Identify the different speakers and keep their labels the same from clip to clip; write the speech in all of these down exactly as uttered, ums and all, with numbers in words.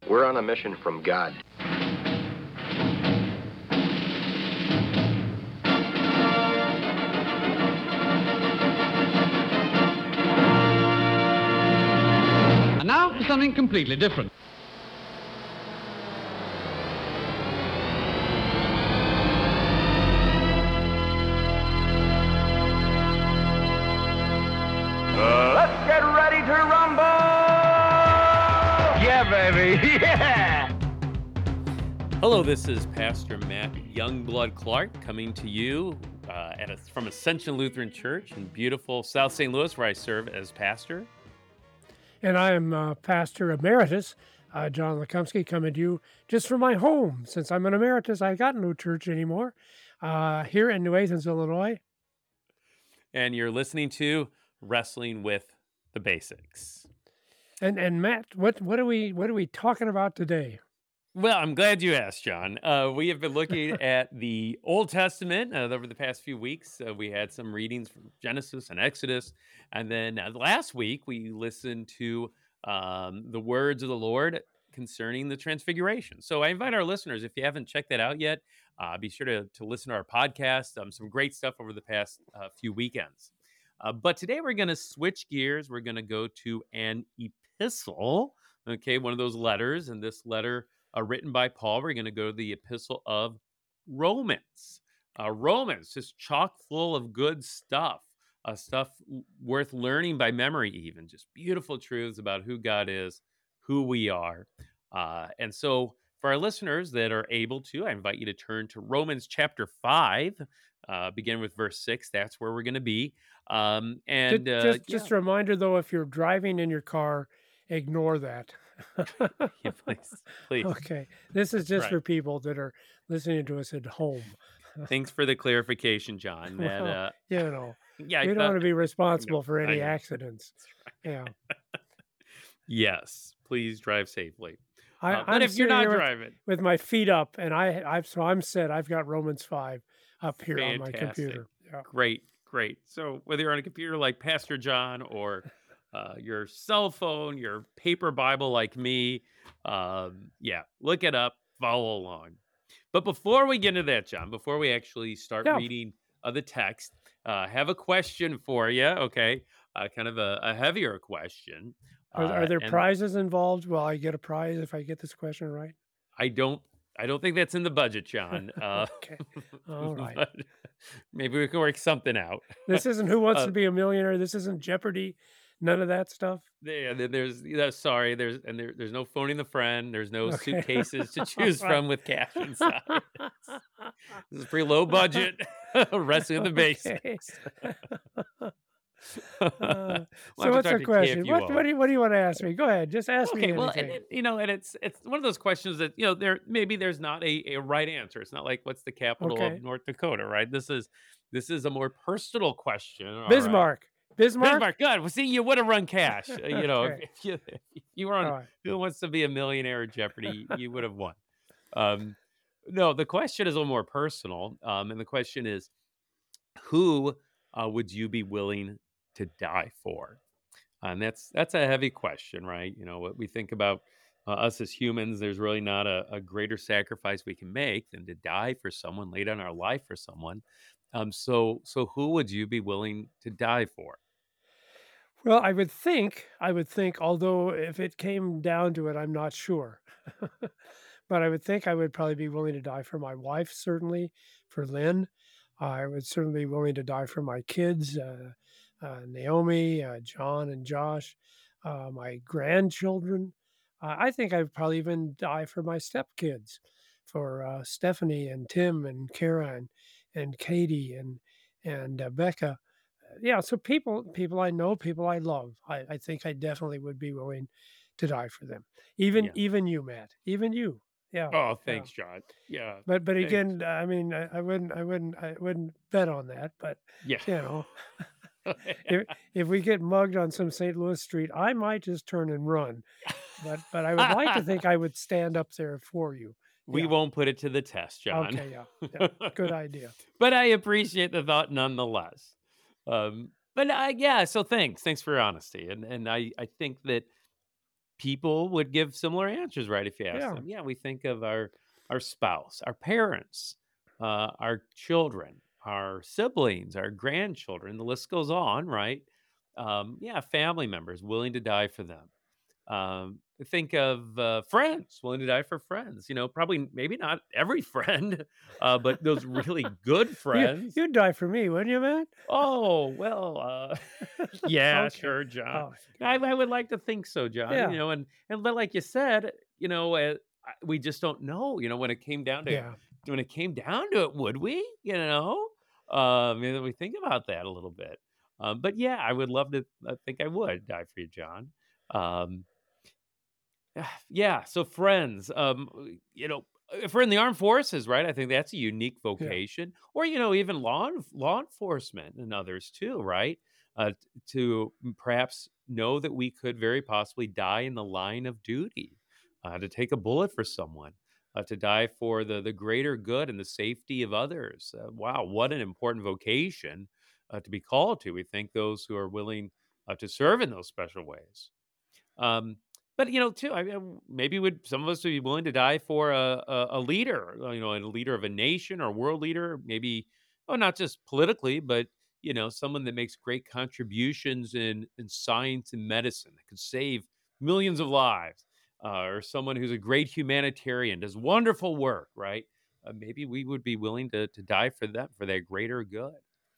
Speaker 1: We're on a mission from God.
Speaker 2: And now for something completely different.
Speaker 3: Uh, let's get ready to rumble! Yeah, baby, yeah!
Speaker 4: Hello, this is Pastor Matt Youngblood Clark coming to you uh, at a, from Ascension Lutheran Church in beautiful South Saint Louis, where I serve as pastor.
Speaker 5: And I am uh, Pastor Emeritus, uh, John Lekumsky, coming to you just from my home. Since I'm an emeritus, I got no church anymore uh, here in New Athens, Illinois.
Speaker 4: And you're listening to Wrestling with the Basics.
Speaker 5: And and Matt, what what are we what are we talking about today?
Speaker 4: Well, I'm glad you asked, John. Uh, we have been looking at the Old Testament uh, over the past few weeks. Uh, we had some readings from Genesis and Exodus. And then uh, last week, we listened to um, the words of the Lord concerning the Transfiguration. So I invite our listeners, if you haven't checked that out yet, uh, be sure to, to listen to our podcast. Um, some great stuff over the past uh, few weekends. Uh, but today, we're going to switch gears. We're going to go to an epistle, okay, one of those letters. And this letter Uh, written by Paul. We're going to go to the epistle of Romans. Uh, Romans, just chock full of good stuff, uh, stuff worth learning by memory even, just beautiful truths about who God is, who we are. Uh, and so for our listeners that are able to, I invite you to turn to Romans chapter five, uh, begin with verse six. That's where we're going to be. Um, and
Speaker 5: just
Speaker 4: uh,
Speaker 5: just,
Speaker 4: yeah.
Speaker 5: just a reminder, though, if you're driving in your car, ignore that.
Speaker 4: Yeah, please, please.
Speaker 5: Okay, this is just
Speaker 4: Right.
Speaker 5: for people that are listening to us at home.
Speaker 4: Thanks for the clarification, John. That,
Speaker 5: Well,
Speaker 4: uh,
Speaker 5: you know,
Speaker 4: yeah, I
Speaker 5: we don't
Speaker 4: thought-
Speaker 5: want to be responsible
Speaker 4: No,
Speaker 5: for
Speaker 4: I
Speaker 5: any
Speaker 4: know.
Speaker 5: accidents. Yeah,
Speaker 4: Yes, please drive safely.
Speaker 5: I,
Speaker 4: Uh, but
Speaker 5: I'm
Speaker 4: if you're
Speaker 5: sitting
Speaker 4: not
Speaker 5: here with,
Speaker 4: driving,
Speaker 5: with my feet up, and I, I've so I'm set. I've got Romans five up here on my
Speaker 4: Fantastic.
Speaker 5: computer. Yeah.
Speaker 4: great, great. So whether you're on a computer like Pastor John or uh, your cell phone, your paper Bible like me, um, yeah, look it up, follow along. But before we get into that, John, before we actually start
Speaker 5: Yeah.
Speaker 4: reading uh, the text, uh, I have a question for you, okay? Uh, kind of a, a heavier question.
Speaker 5: Are,
Speaker 4: Uh,
Speaker 5: are there
Speaker 4: and
Speaker 5: prizes involved? Will I get a prize if I get this question right?
Speaker 4: I don't I don't think that's in the budget, John. Uh,
Speaker 5: Okay. All right.
Speaker 4: but maybe we can work something out.
Speaker 5: This isn't Who Wants
Speaker 4: Uh,
Speaker 5: to Be a Millionaire. This isn't Jeopardy. None of that stuff.
Speaker 4: There, there- there's, you know, sorry, there's, and there, there's no phoning the friend. There's no
Speaker 5: Okay.
Speaker 4: suitcases to choose from with cash inside. This is pretty low budget. Wrestling the
Speaker 5: Okay.
Speaker 4: basics.
Speaker 5: Uh,
Speaker 4: We'll have
Speaker 5: so
Speaker 4: to
Speaker 5: what's
Speaker 4: talk
Speaker 5: the
Speaker 4: to
Speaker 5: question?
Speaker 4: K F U
Speaker 5: What,
Speaker 4: all.
Speaker 5: what do you What do you want to ask me? Go ahead. Just ask me
Speaker 4: Okay, well,
Speaker 5: anything.
Speaker 4: and, it- you know, and it's it's one of those questions that, you know, there maybe there's not a, a right answer. It's not like what's the capital
Speaker 5: Okay.
Speaker 4: of North Dakota, right? This is this is a more personal question. all right?
Speaker 5: Bismarck. Bismarck.
Speaker 4: Bismarck, good. Well, see, you would have run cash. Uh, you know,
Speaker 5: Okay.
Speaker 4: if, if you if you were on
Speaker 5: All right.
Speaker 4: Who Wants to Be a Millionaire or Jeopardy, you would have won. Um, no, the question is a little more personal, um, and the question is, who uh, would you be willing to die for? And that's that's a heavy question, right? You know, what we think about uh, us as humans, there's really not a, a greater sacrifice we can make than to die for someone, lay down our life for someone. Um, so, so who would you be willing to die for?
Speaker 5: Well, I would think, I would think, although if it came down to it, I'm not sure. But I would think I would probably be willing to die for my wife, certainly, for Lynn. I would certainly be willing to die for my kids, uh, uh, Naomi, uh, John, and Josh, uh, my grandchildren. Uh, I think I'd probably even die for my stepkids, for uh, Stephanie and Tim and Kara and, and Katie and and uh, Becca. Yeah, so people people I know, people I love, I, I think I definitely would be willing to die for them. Even
Speaker 4: Yeah.
Speaker 5: even you, Matt. Even you. Yeah.
Speaker 4: Oh,
Speaker 5: yeah.
Speaker 4: thanks, John. Yeah,
Speaker 5: But but
Speaker 4: thanks.
Speaker 5: again, I mean, I, I wouldn't I wouldn't I wouldn't bet on that. But
Speaker 4: Yeah.
Speaker 5: you know, if if we get mugged on some Saint Louis street, I might just turn and run. But but I would like to think I would stand up there for you.
Speaker 4: We
Speaker 5: Yeah.
Speaker 4: won't put it to the test, John.
Speaker 5: Okay, yeah, yeah. Good idea.
Speaker 4: But I appreciate the thought nonetheless. Um, but uh, yeah, so thanks, thanks for your honesty, and and I I think that people would give similar answers, right? If you ask
Speaker 5: Yeah.
Speaker 4: them, yeah, we think of our our spouse, our parents, uh, our children, our siblings, our grandchildren. The list goes on, right? Um, yeah, family members willing to die for them. Um, think of uh, friends willing to die for friends. You know, probably maybe not every friend, uh, but those really good
Speaker 5: You
Speaker 4: friends.
Speaker 5: you'd die for me, wouldn't you, Matt?
Speaker 4: Oh, well, uh, yeah,
Speaker 5: Okay.
Speaker 4: sure, John.
Speaker 5: Oh,
Speaker 4: I, I would like to think so, John. You
Speaker 5: yeah.
Speaker 4: know, and and but like you said, you know, uh, I- we just don't know. You know, when it came down to
Speaker 5: Yeah.
Speaker 4: when it came down to it, would we? You know, um, you know, we think about that a little bit. Um, but yeah, I would love to. I think I would die for you, John. Um, yeah. So friends, um, you know, if we're in the armed forces, right? I think that's a unique
Speaker 5: Yeah.
Speaker 4: vocation, or you know, even law en- law enforcement and others too, right? Uh, t- to perhaps know that we could very possibly die in the line of duty, uh, to take a bullet for someone, uh, to die for the the greater good and the safety of others. Uh, wow, what an important vocation uh, to be called to. We think those who are willing uh, to serve in those special ways. Um, but you know, too, I mean, maybe would some of us would be willing to die for a, a, a leader, uh, you know, a leader of a nation or world leader, maybe, oh, not just politically, but you know, someone that makes great contributions in in science and medicine that could save millions of lives, uh, or someone who's a great humanitarian, does wonderful work, right? Uh, maybe we would be willing to to die for them for their greater good.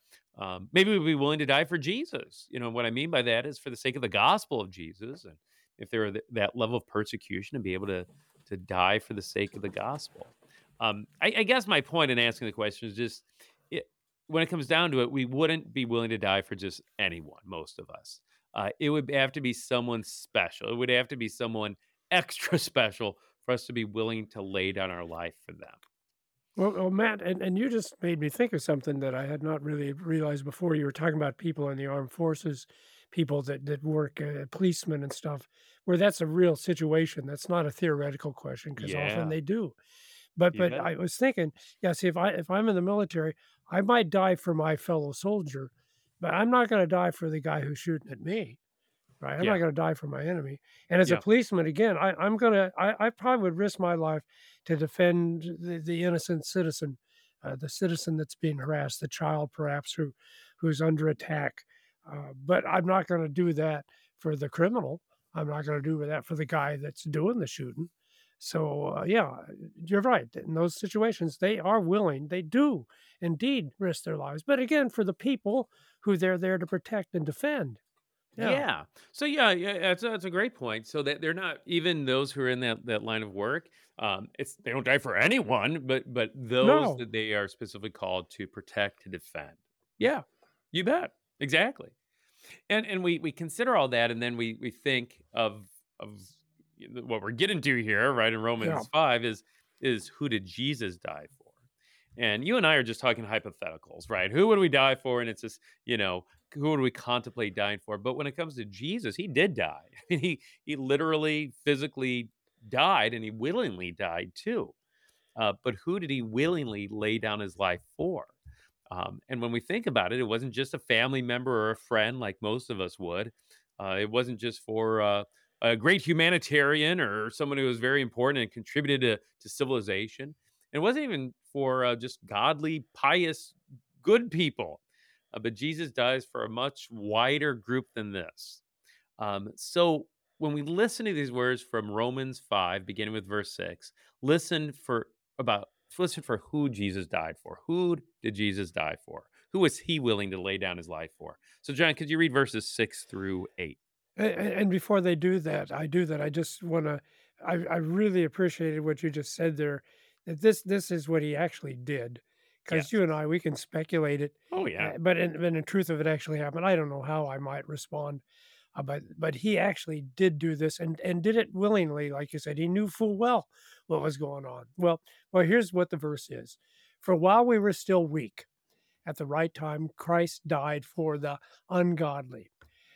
Speaker 4: Um, maybe we'd be willing to die for Jesus. You know, what I mean by that is for the sake of the gospel of Jesus. And if there were th- that level of persecution, to be able to to die for the sake of the gospel. Um, I, I guess my point in asking the question is just it, when it comes down to it, we wouldn't be willing to die for just anyone, most of us. Uh, it would have to be someone special. It would have to be someone extra special for us to be willing to lay down our life for them.
Speaker 5: Well, well, Matt, and, and you just made me think of something that I had not really realized before. You were talking about people in the armed forces, people that that work, uh, policemen and stuff, where that's a real situation. That's not a theoretical question because often
Speaker 4: Yeah,
Speaker 5: they do. But
Speaker 4: you
Speaker 5: but
Speaker 4: bet.
Speaker 5: I was thinking, yeah, see, if I if I'm in the military, I might die for my fellow soldier, but I'm not going to die for the guy who's shooting at me. Right, I'm not
Speaker 4: Yeah,
Speaker 5: gonna die for my enemy, and as a
Speaker 4: yeah,
Speaker 5: policeman, again, I I'm gonna I I probably would risk my life to defend the the innocent citizen, uh, the citizen that's being harassed, the child perhaps who who's under attack, uh, but I'm not gonna do that for the criminal. I'm not gonna do that for the guy that's doing the shooting. So, uh, yeah, you're right. In those situations, they are willing, they do indeed risk their lives, but again, for the people who they're there to protect and defend. Yeah.
Speaker 4: yeah. So yeah, yeah, that's that's a great point. So that they're not even those who are in that that line of work. Um, it's they don't die for anyone, but but those
Speaker 5: No.
Speaker 4: that they are specifically called to protect to defend. Yeah, you bet. Exactly. And and we we consider all that, and then we we think of of y- what we're getting to here, right? In
Speaker 5: Yeah.
Speaker 4: Romans five is is who did Jesus die for? And you and I are just talking hypotheticals, right? Who would we die for? And it's just, you know, who would we contemplate dying for? But when it comes to Jesus, he did die. I mean, he he literally physically died, and he willingly died too. Uh, but who did he willingly lay down his life for? Um, and when we think about it, it wasn't just a family member or a friend like most of us would. Uh, it wasn't just for uh, a great humanitarian or someone who was very important and contributed to, to civilization. And it wasn't even for uh, just godly, pious, good people. Uh, but Jesus dies for a much wider group than this. Um, so when we listen to these words from Romans five, beginning with verse six, listen for about listen for who Jesus died for. Who did Jesus die for? Who was he willing to lay down his life for? So, John, could you read verses six through eight?
Speaker 5: A a and before they do that, I do that, I just wanna I I really appreciated what you just said there, that this this is what he actually did, because
Speaker 4: Yes.
Speaker 5: you and I, we can speculate it,
Speaker 4: Oh, yeah.
Speaker 5: uh, but in but in truth, if it actually happened, I don't know how I might respond, uh, but but he actually did do this and and did it willingly, like you said, he knew full well what was going on. Well well, here's what the verse is: "For while we were still weak, at the right time, Christ died for the ungodly."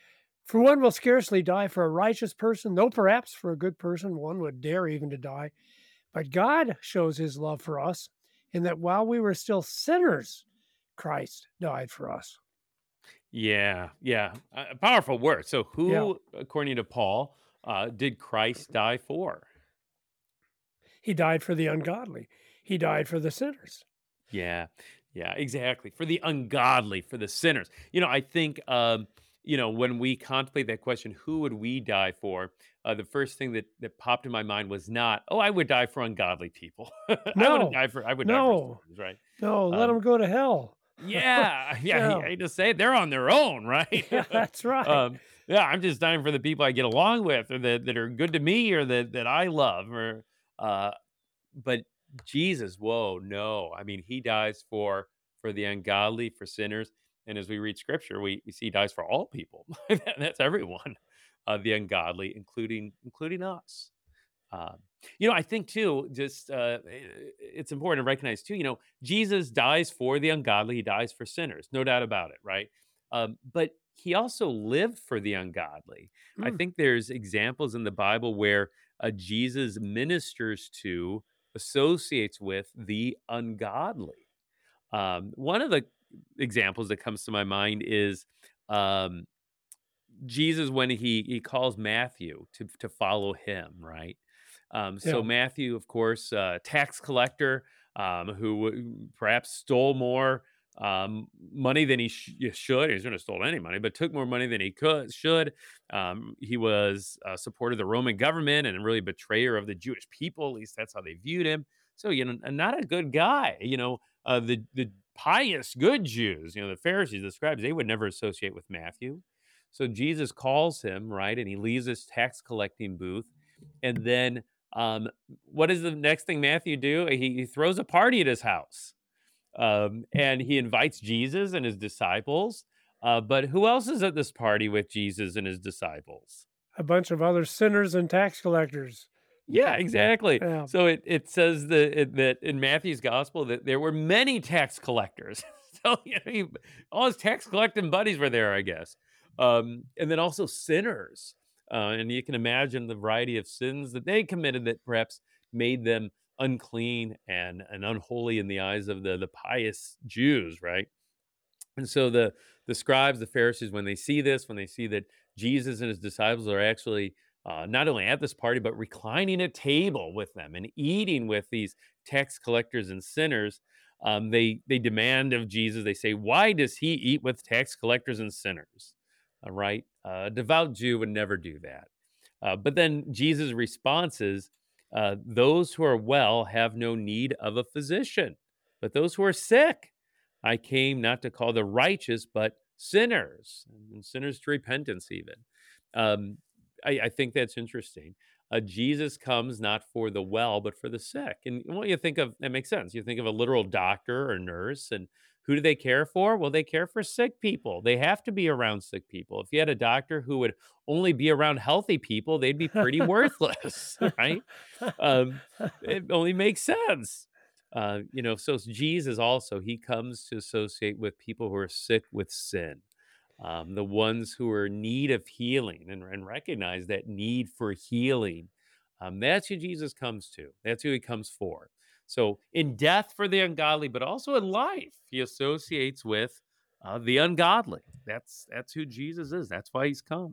Speaker 5: For one will scarcely die for a righteous person, though perhaps for a good person one would dare even to die. But God shows his love for us in that while we were still sinners, Christ died for us.
Speaker 4: Yeah. Yeah. A a powerful word. So,
Speaker 5: Yeah.
Speaker 4: who, according to Paul, uh, did Christ die for?
Speaker 5: He died for the ungodly. He died for the sinners.
Speaker 4: Yeah, yeah, exactly. For the ungodly, for the sinners. You know, I think, um, you know, when we contemplate that question, who would we die for? Uh, the first thing that that popped in my mind was not, oh, I would die for ungodly people. I wouldn't
Speaker 5: No,
Speaker 4: die for, I would die for
Speaker 5: no,
Speaker 4: sinners, right?
Speaker 5: no, let
Speaker 4: Um,
Speaker 5: them go to hell.
Speaker 4: yeah, yeah, I
Speaker 5: Yeah,
Speaker 4: hate to say it, they're on their own, right?
Speaker 5: yeah, that's right.
Speaker 4: um, yeah, I'm just dying for the people I get along with, or that that are good to me, or that that I love, or uh, but Jesus, whoa, no. I mean, he dies for for the ungodly, for sinners. And as we read scripture, we, we see he dies for all people. That- That's everyone, uh, the ungodly, including including us. Um, you know, I think too, just uh, i- it's important to recognize too, you know, Jesus dies for the ungodly, he dies for sinners, no doubt about it, right? Um, but he also lived for the ungodly. I
Speaker 5: Mm,
Speaker 4: think there's examples in the Bible where uh, Jesus ministers to, associates with the ungodly. Um, one of the examples that comes to my mind is um, Jesus when he he calls Matthew to to follow him, right? Um, so
Speaker 5: yeah.
Speaker 4: Matthew, of course, uh, tax collector, um, who w- perhaps stole more um, money than he sh- y- should. He's going to stole any money, but took more money than he could should. Um, he was a supporter of the Roman government and really a betrayer of the Jewish people. At least that's how they viewed him. So you know, not a good guy. You know, uh, the the pious good Jews, you know, the Pharisees, the scribes, they would never associate with Matthew. So Jesus calls him, right? And he leaves his tax collecting booth. And then um, what does the next thing Matthew do? He, he throws a party at his house. Um, and he invites Jesus and his disciples. Uh, but who else is at this party with Jesus and his disciples?
Speaker 5: A bunch of other sinners and tax collectors.
Speaker 4: Yeah, exactly.
Speaker 5: Yeah.
Speaker 4: So it, it says that it, that in Matthew's gospel that there were many tax collectors. So you know, he, all his tax collecting buddies were there, I guess. Um, and then also sinners. Uh, and you can imagine the variety of sins that they committed that perhaps made them unclean and, and unholy in the eyes of the, the pious Jews, right? And so the the scribes, the Pharisees, when they see this, when they see that Jesus and his disciples are actually uh, not only at this party, but reclining at table with them and eating with these tax collectors and sinners, um, they they demand of Jesus. They say, "Why does he eat with tax collectors and sinners?" All right, uh, a devout Jew would never do that. Uh, but then Jesus' response is, uh, "Those who are well have no need of a physician, but those who are sick." I came not to call the righteous, but sinners, and sinners to repentance, even. Um, I, I think that's interesting. Uh, Jesus comes not for the well, but for the sick. And what you think of, that makes sense. You think of a literal doctor or nurse, and who do they care for? Well, they care for sick people. They have to be around sick people. If you had a doctor who would only be around healthy people, they'd be pretty worthless, right? Um, it only makes sense. Uh, you know, so Jesus also, he comes to associate with people who are sick with sin, um, the ones who are in need of healing and, and recognize that need for healing. Um, that's who Jesus comes to. That's who he comes for. So in death for the ungodly, but also in life, he associates with uh, the ungodly. That's that's who Jesus is. That's why he's come.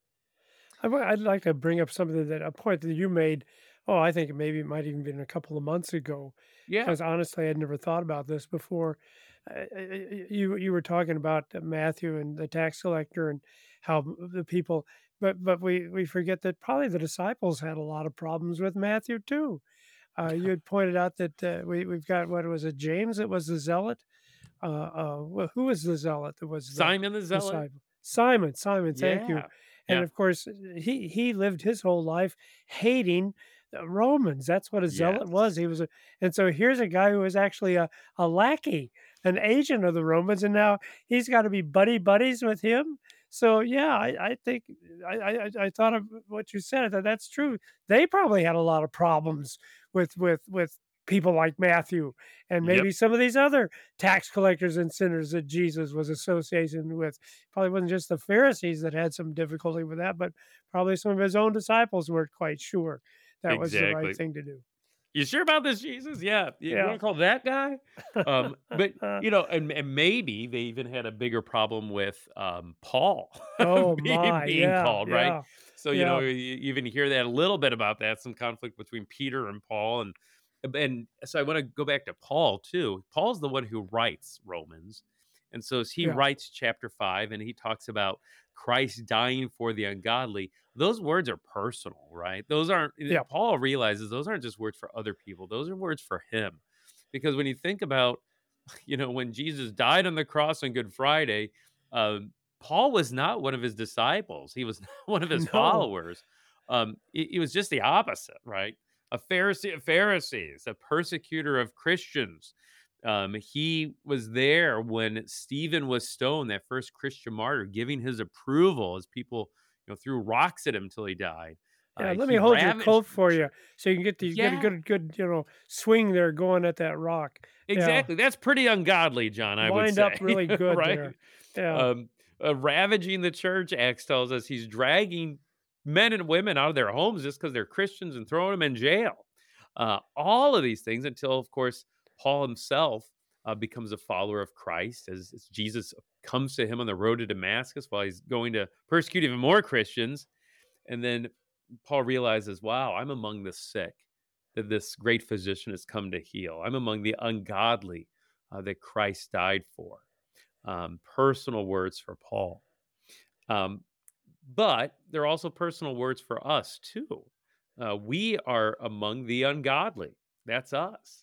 Speaker 5: I w- I'd like to bring up something that a point that you made. Oh, I think maybe it might even been a couple of months ago,
Speaker 4: Yeah.
Speaker 5: because honestly, I'd never thought about this before. Uh, uh, uh, you you were talking about uh, Matthew and the tax collector and how m- the people, but but we we forget that probably the disciples had a lot of problems with Matthew too. Uh, you had pointed out that uh, we we've got, what was it, James that was the zealot. Uh, uh, well, who was the zealot that was the
Speaker 4: Simon the Zealot.
Speaker 5: disciple? Simon, Simon, thank you.
Speaker 4: Yeah.
Speaker 5: And
Speaker 4: Yeah.
Speaker 5: of course, he he lived his whole life hating the Romans. That's what a zealot was.
Speaker 4: Yes.
Speaker 5: He was a, and so here's a guy who was actually a, a lackey, an agent of the Romans, and now he's got to be buddy buddies with him. So yeah, I, I think I, I I I thought of what you said. That that's true. They probably had a lot of problems with with with people like Matthew and
Speaker 4: Yep.
Speaker 5: maybe some of these other tax collectors and sinners that Jesus was associating with. Probably wasn't just the Pharisees that had some difficulty with that, but probably some of his own disciples weren't quite sure that was the right
Speaker 4: Exactly.
Speaker 5: thing to do.
Speaker 4: You sure about this, Jesus? Yeah. You, you
Speaker 5: Yeah.
Speaker 4: want to call that guy? Um, but you know, and, and maybe they even had a bigger problem with um, Paul
Speaker 5: Oh
Speaker 4: being,
Speaker 5: my,
Speaker 4: being
Speaker 5: yeah,
Speaker 4: called, right?
Speaker 5: yeah.
Speaker 4: So, you know,
Speaker 5: Yeah.
Speaker 4: you you even hear that a little bit about that, some conflict between Peter and Paul. And and so I want to go back to Paul too. Paul's the one who writes Romans. And so as he
Speaker 5: Yeah.
Speaker 4: writes chapter five and he talks about Christ dying for the ungodly, those words are personal, right? Those aren't,
Speaker 5: Yeah.
Speaker 4: Paul realizes those aren't just words for other people, those are words for him. Because when you think about, you know, when Jesus died on the cross on Good Friday, um, Paul was not one of his disciples. He was not one of his
Speaker 5: No.
Speaker 4: followers. Um, it, it was just the opposite, right? A Pharisee of Pharisees, a persecutor of Christians. Um, he was there when Stephen was stoned, that first Christian martyr, giving his approval as people, you know, threw rocks at him until he died.
Speaker 5: Yeah,
Speaker 4: Uh,
Speaker 5: let me
Speaker 4: he
Speaker 5: hold your
Speaker 4: ravaged
Speaker 5: coat
Speaker 4: the
Speaker 5: for
Speaker 4: church.
Speaker 5: you so you can get the get a
Speaker 4: Yeah,
Speaker 5: good good, you know, swing there going at that rock. Yeah.
Speaker 4: exactly. That's pretty ungodly, John, I would
Speaker 5: Lined up
Speaker 4: say,
Speaker 5: really good
Speaker 4: right?
Speaker 5: there. Yeah.
Speaker 4: Um, uh, ravaging the church, Acts tells us he's dragging men and women out of their homes just because they're Christians and throwing them in jail. Uh, all of these things until, of course, Paul himself uh, becomes a follower of Christ as, as Jesus comes to him on the road to Damascus while he's going to persecute even more Christians. And then Paul realizes, wow, I'm among the sick that this great physician has come to heal. I'm among the ungodly uh, that Christ died for. Um, personal words for Paul. Um, but they're also personal words for us too. Uh, we are among the ungodly. That's us.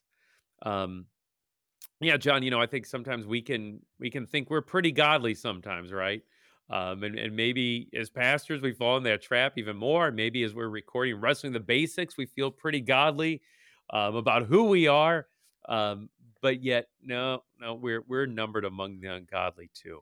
Speaker 4: Um, yeah, John, you know, I think sometimes we can we can think we're pretty godly sometimes, right? Um, and, and maybe as pastors, we fall in that trap even more. Maybe as we're recording Wrestling the Basics, we feel pretty godly um, about who we are. Um, but yet, no, no, we're we're numbered among the ungodly too.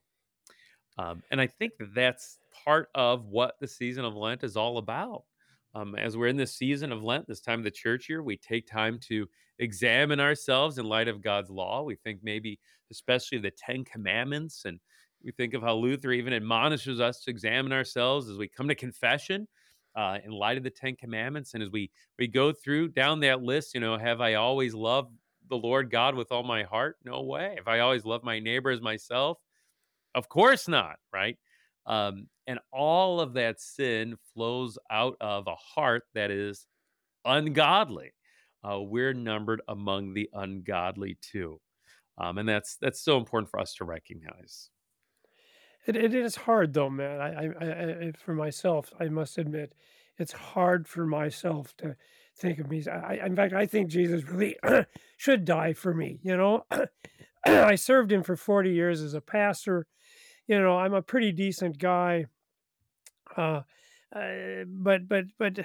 Speaker 4: Um, and I think that that's part of what the season of Lent is all about. Um, as we're in this season of Lent, this time of the church year, we take time to examine ourselves in light of God's law. We think maybe, especially the Ten Commandments, and we think of how Luther even admonishes us to examine ourselves as we come to confession uh, in light of the Ten Commandments. And as we we go through down that list, you know, have I always loved the Lord God with all my heart? No way. Have I always loved my neighbor as myself? Of course not, right? Um, and all of that sin flows out of a heart that is ungodly. Uh, we're numbered among the ungodly too, um, and that's that's so important for us to recognize.
Speaker 5: It it is hard though, man. I I I I for myself, I must admit, it's hard for myself to think of me as I I in fact, I think Jesus really should die for me, you know? I served him for forty years as a pastor. You know, I'm a pretty decent guy. Uh, uh, but but but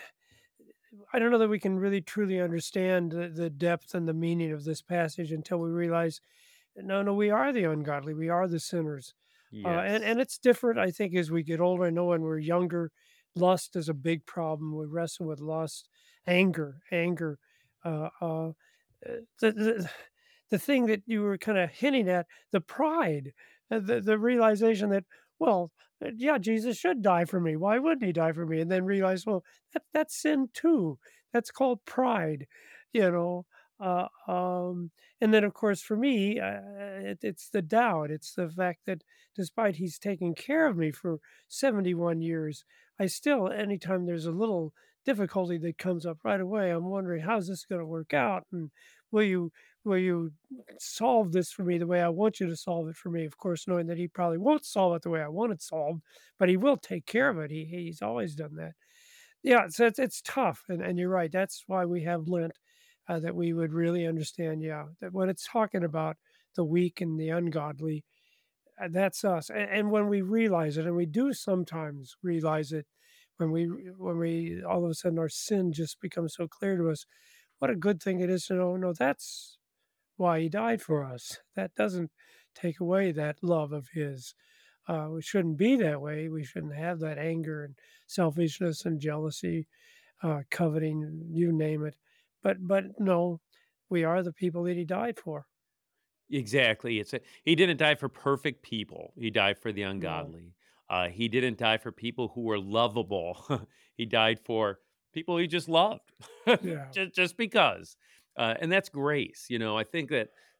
Speaker 5: I don't know that we can really truly understand the, the depth and the meaning of this passage until we realize, no, no, we are the ungodly, we are the sinners, uh, and
Speaker 4: Yes.
Speaker 5: and it's different. I think as we get older, I know when we're younger, lust is a big problem. We wrestle with lust, anger, anger. Uh, uh, uh, the, the the thing that you were kind of hinting at, the pride, uh, the the realization that, well, uh, yeah, Jesus should die for me. Why wouldn't he die for me? And then realize, well, that that's sin too. That's called pride, you know. Uh, um, and then, of course, for me, uh, it, it's the doubt. It's the fact that despite he's taken care of me for seventy-one years, I still, anytime there's a little difficulty that comes up right away, I'm wondering, how's this going to work out? And will you will you solve this for me the way I want you to solve it for me? Of course, knowing that he probably won't solve it the way I want it solved, but he will take care of it. He he's always done that. Yeah, so it's it's tough, and and you're right. That's why we have Lent, uh, that we would really understand. Yeah, that when it's talking about the weak and the ungodly, uh, that's us. And, and when we realize it, and we do sometimes realize it, when we when we all of a sudden our sin just becomes so clear to us, what a good thing it is to know. No, that's why he died for us. That doesn't take away that love of his. Uh, we shouldn't be that way. We shouldn't have that anger and selfishness and jealousy, uh, coveting, you name it. But but no, we are the people that he died for.
Speaker 4: Exactly. It's a, he didn't die for perfect people. He died for the
Speaker 5: No,
Speaker 4: ungodly. Uh, he didn't die for people who were lovable. He died for people he just loved,
Speaker 5: yeah,
Speaker 4: just just because. Uh, and that's grace. You know, I think that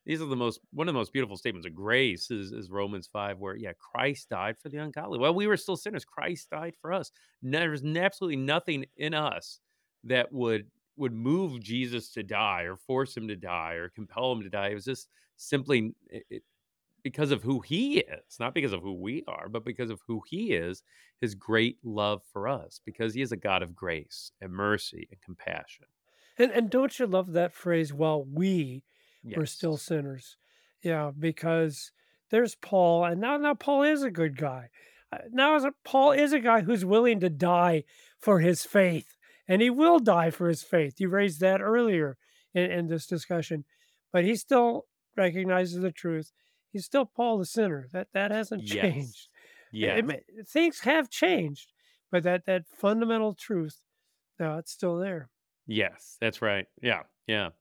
Speaker 4: these are the most one of the most beautiful statements of grace is, is Romans five, where yeah, Christ died for the ungodly. Well, we were still sinners. Christ died for us. No- There's absolutely nothing in us that would would move Jesus to die or force him to die or compel him to die. It was just simply it, it- because of who he is, not because of who we are, but because of who he is, his great love for us, because he is a God of grace and mercy and compassion.
Speaker 5: And and don't you love that phrase, "While we were still
Speaker 4: Yes.
Speaker 5: sinners?" Yeah, because there's Paul, and now now Paul is a good guy. Uh, now is a Paul is a guy who's willing to die for his faith, and he will die for his faith. You raised that earlier in, in this discussion, but he still recognizes the truth. He's still Paul the sinner. That that hasn't changed.
Speaker 4: Yes.
Speaker 5: It, it
Speaker 4: Yes.
Speaker 5: may- things have changed, but that that fundamental truth, no, it's still there.
Speaker 4: Yes. That's right. Yeah. Yeah.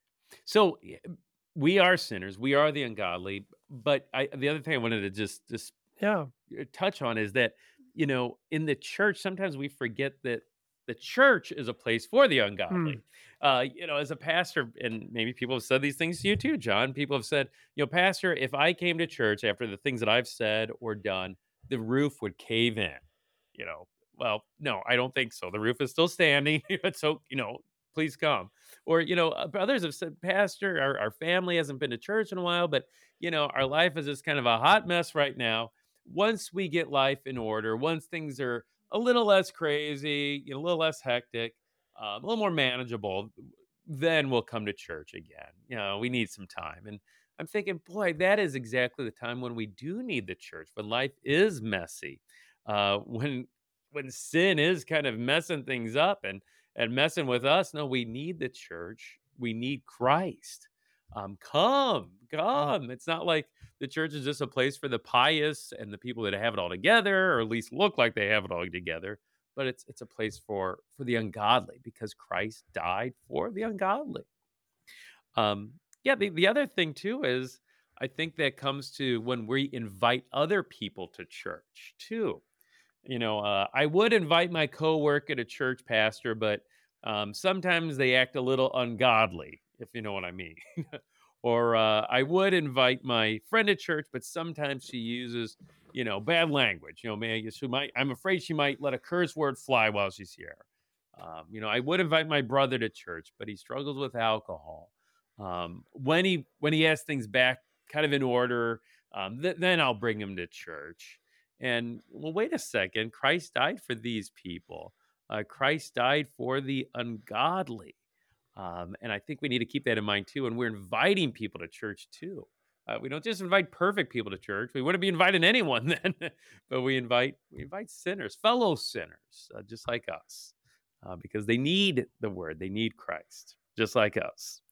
Speaker 4: So y- we are sinners. We are the ungodly. But I, the other thing I wanted to just just
Speaker 5: Yeah.
Speaker 4: uh, touch on is that, you know, in the church, sometimes we forget that the church is a place for the
Speaker 5: Hmm.
Speaker 4: ungodly. Uh, you know, as a pastor, and maybe people have said these things to you too, John. People have said, you know, Pastor, if I came to church after the things that I've said or done, the roof would cave in. You know, well, no, I don't think so. The roof is still standing. So, you know, please come. Or, you know, uh, others have said, Pastor, our, our family hasn't been to church in a while, but, you know, our life is just kind of a hot mess right now. Once we get life in order, once things are a little less crazy, you know, a little less hectic, uh, a little more manageable, then we'll come to church again. You know, we need some time. And I'm thinking, boy, that is exactly the time when we do need the church, when life is messy, uh, when when sin is kind of messing things up and and messing with us. No, we need the church. We need Christ. Um, come, come. It's not like the church is just a place for the pious and the people that have it all together, or at least look like they have it all together. But it's it's a place for for the ungodly because Christ died for the ungodly. Um, yeah, the, the other thing too is I think that comes to when we invite other people to church too. You know, uh, I would invite my coworker to church, pastor, but um, sometimes they act a little ungodly, if you know what I mean. Or uh, I would invite my friend to church, but sometimes she uses, you know, bad language. You know, man, she might. I'm afraid she might let a curse word fly while she's here. Um, you know, I would invite my brother to church, but he struggles with alcohol. Um, when he when he has things back kind of in order, um, th- then I'll bring him to church. And well, wait a second. Christ died for these people. Uh, Christ died for the ungodly. Um, and I think we need to keep that in mind too. And we're inviting people to church too. Uh, we don't just invite perfect people to church. We wouldn't be inviting anyone then, but we invite we invite sinners, fellow sinners, uh, just like us, uh, because they need the word. They need Christ, just like us.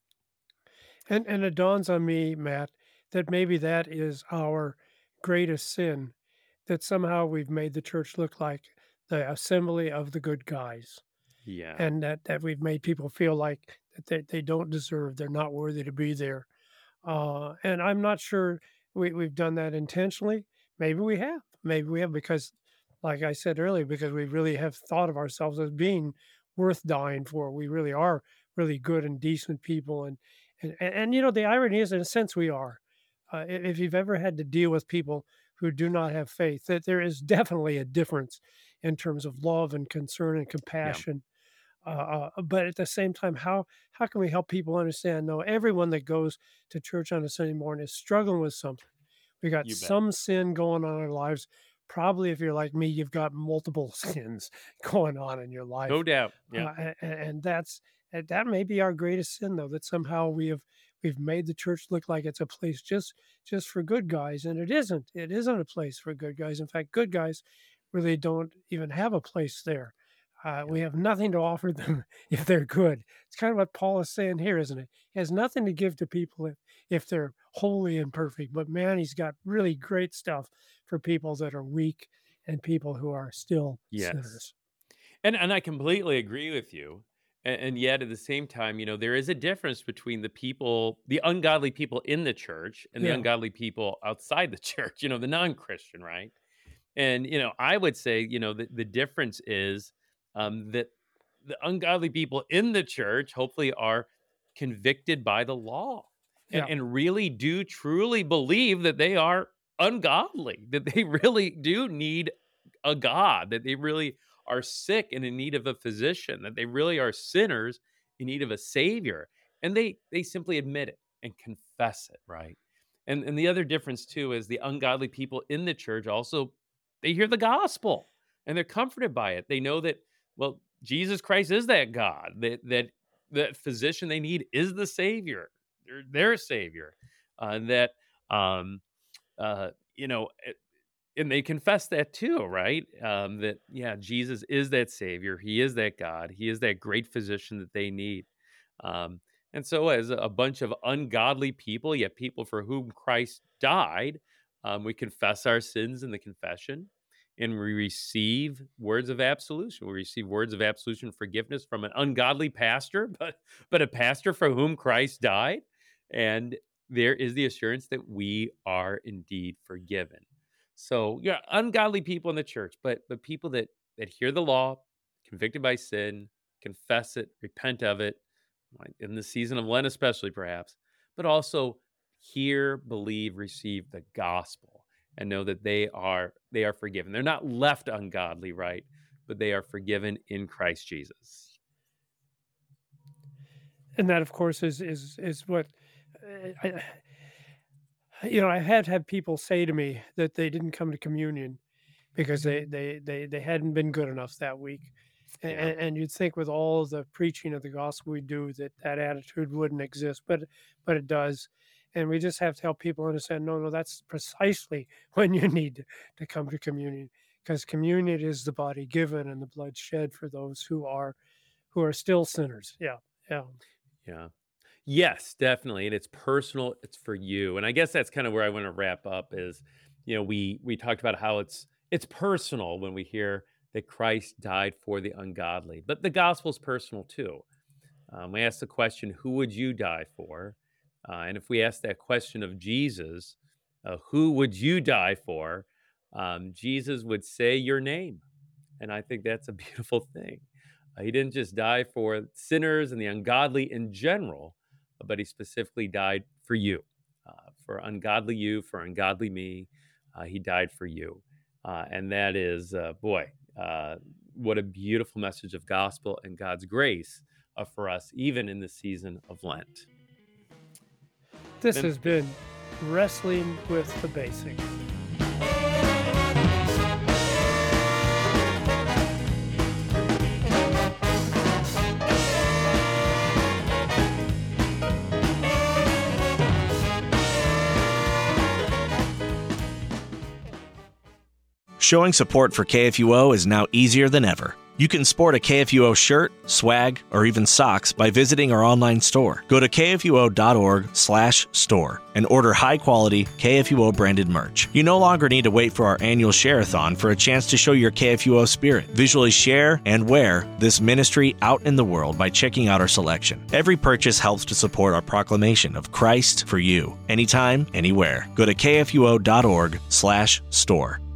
Speaker 5: And and it dawns on me, Matt, that maybe that is our greatest sin, that somehow we've made the church look like the assembly of the good guys,
Speaker 4: Yeah.
Speaker 5: and that that we've made people feel like that they, they don't deserve, they're not worthy to be there. Uh, and I'm not sure we, we've done that intentionally. Maybe we have. Maybe we have because, like I said earlier, because we really have thought of ourselves as being worth dying for. We really are really good and decent people, and and and, and you know the irony is, in a sense, we are. Uh, i- if you've ever had to deal with people who do not have faith, that there is definitely a difference in terms of love and concern and
Speaker 4: Yeah.
Speaker 5: compassion, uh, uh, but at the same time, how how can we help people understand? No, everyone that goes to church on a Sunday morning is struggling with something. We got
Speaker 4: You bet.
Speaker 5: some sin going on in our lives. Probably, if you're like me, you've got multiple sins going on in your
Speaker 4: No
Speaker 5: life,
Speaker 4: doubt. Yeah.
Speaker 5: uh, and, and that's and that may be our greatest sin, though. That somehow we have we've made the church look like it's a place just just for good guys, and it isn't. It isn't a place for good guys. In fact, good guys really don't even have a place there. Uh,
Speaker 4: Yeah.
Speaker 5: we have nothing to offer them if they're good. It's kind of what Paul is saying here, isn't it? He has nothing to give to people if, if they're holy and perfect. But man, he's got really great stuff for people that are weak and people who are still
Speaker 4: Yes.
Speaker 5: sinners.
Speaker 4: And and I completely agree with you. And, and yet at the same time, you know, there is a difference between the people, the ungodly people in the church and the
Speaker 5: Yeah.
Speaker 4: ungodly people outside the church, you know, the non-Christian, right? And, you know, I would say, you know, the, the difference is um, that the ungodly people in the church hopefully are convicted by the law. and,
Speaker 5: Yeah.
Speaker 4: and really do truly believe that they are ungodly, that they really do need a God, that they really are sick and in need of a physician, that they really are sinners in need of a savior. And they they simply admit it and confess it, right? And and the other difference too is the ungodly people in the church also, they hear the gospel and they're comforted by it. They know that, well, Jesus Christ is that God, that that that physician they need is the savior, their, their savior, uh, that um uh you know eh, and they confess that too, right? Um, that yeah, Jesus is that savior. He is that God. He is that great physician that they need. Um, and so, as a bunch of ungodly people, yet people for whom Christ died, um, we confess our sins in the confession, and we receive words of absolution. We receive words of absolution, forgiveness from an ungodly pastor, but but a pastor for whom Christ died, and there is the assurance that we are indeed forgiven. So, yeah, ungodly people in the church, but but people that that hear the law, convicted by sin, confess it, repent of it, like in the season of Lent, especially perhaps, but also hear, believe, receive the gospel, and know that they are they are forgiven. They're not left ungodly, right? But they are forgiven in Christ Jesus.
Speaker 5: And that, of course, is is is what uh, I, you know. I have had people say to me that they didn't come to communion because they they they they hadn't been good enough that week. And,
Speaker 4: Yeah.
Speaker 5: and you'd think with all the preaching of the gospel we do that that attitude wouldn't exist, but but it does. And we just have to help people understand, no, no, that's precisely when you need to, to come to communion, because communion is the body given and the blood shed for those who are who are still sinners. Yeah, yeah.
Speaker 4: Yeah. Yes, definitely. And it's personal, it's for you. And I guess that's kind of where I want to wrap up is, you know, we we talked about how it's it's personal when we hear that Christ died for the ungodly. But the gospel's personal too. Um, we asked the question, who would you die for? Uh, and if we ask that question of Jesus, uh, who would you die for? Um, Jesus would say your name. And I think that's a beautiful thing. Uh, he didn't just die for sinners and the ungodly in general, but he specifically died for you, uh, for ungodly you, for ungodly me. Uh, he died for you. Uh, and that is, uh, boy, uh, what a beautiful message of gospel and God's grace uh, for us, even in the season of Lent.
Speaker 5: This
Speaker 4: And-
Speaker 5: has been Wrestling with the Basics.
Speaker 1: Showing support for K F U O is now easier than ever. You can sport a K F U O shirt, swag, or even socks by visiting our online store. Go to k f u o dot org slash store and order high-quality K F U O branded merch. You no longer need to wait for our annual share-a-thon for a chance to show your K F U O spirit. Visually share and wear this ministry out in the world by checking out our selection. Every purchase helps to support our proclamation of Christ for you, anytime, anywhere. Go to k f u o dot org slash store.